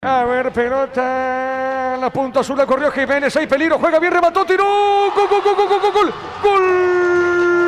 A ver, pelota. La punta sur la corrió Jiménez. Hay peligro. Juega bien, remató, tiró. Gol, gol, gol, gol, gol, gol, gol. Gol.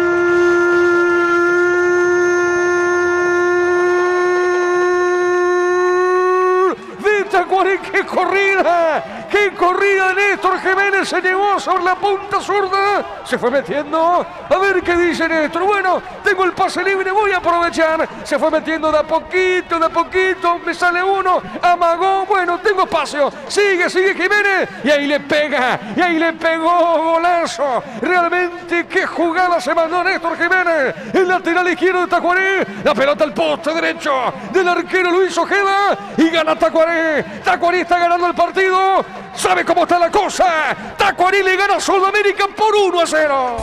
De Tacuarí, qué corrida. ¡Qué corrida! Néstor Jiménez se llegó sobre la punta zurda. Se fue metiendo. A ver qué dice Néstor. Bueno, tengo el pase libre, voy a aprovechar. Se fue metiendo de a poquito, de a poquito. Me sale uno. Amagó. Bueno, tengo espacio. Sigue Jiménez. Y ahí le pega. Y ahí le pegó. Golazo. Realmente qué jugada se mandó Néstor Jiménez. El lateral izquierdo de Tacuarí. La pelota al poste derecho del arquero Luis Ojeda. Y gana Tacuarí. Tacuarí está ganando el partido. ¿Sabe cómo está la cosa? Tacuarí le gana a Sudamérica por 1-0.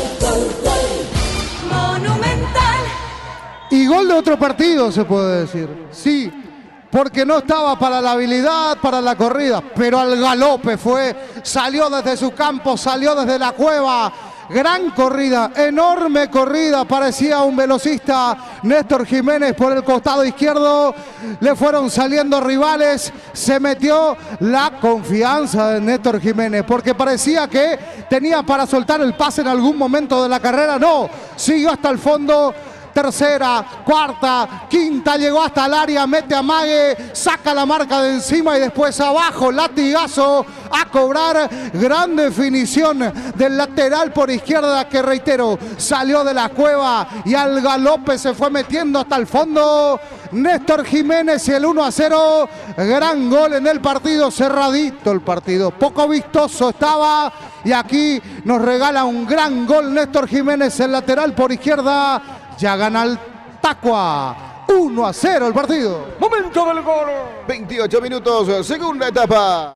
Monumental. Y gol de otro partido, se puede decir. Sí, porque no estaba para la habilidad, para la corrida, pero al galope fue. Salió desde su campo, salió desde la cueva. Gran corrida, enorme corrida, parecía un velocista. Néstor Jiménez por el costado izquierdo, le fueron saliendo rivales, se metió la confianza de Néstor Jiménez, porque parecía que tenía para soltar el pase en algún momento de la carrera. No, siguió hasta el fondo. Tercera, cuarta, quinta, llegó hasta el área, mete a Mague, saca la marca de encima y después abajo, latigazo a cobrar. Gran definición del lateral por izquierda que, reitero, salió de la cueva y al galope se fue metiendo hasta el fondo. Néstor Jiménez y el 1-0, gran gol en el partido, cerradito el partido, poco vistoso estaba y aquí nos regala un gran gol Néstor Jiménez, el lateral por izquierda. Ya gana el Tacua, 1-0 el partido. Momento del gol. 28 minutos, segunda etapa.